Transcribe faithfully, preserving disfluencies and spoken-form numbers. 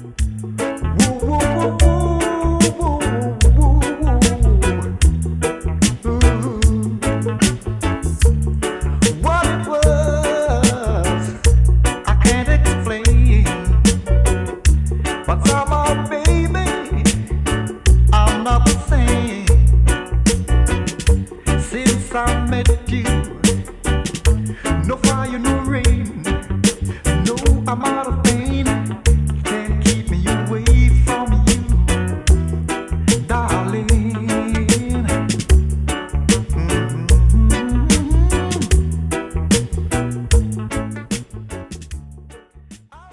Woo, woo, woo, woo, woo, woo, woo. What it was, I can't explain. But somehow, baby, I'm not the same since I met you.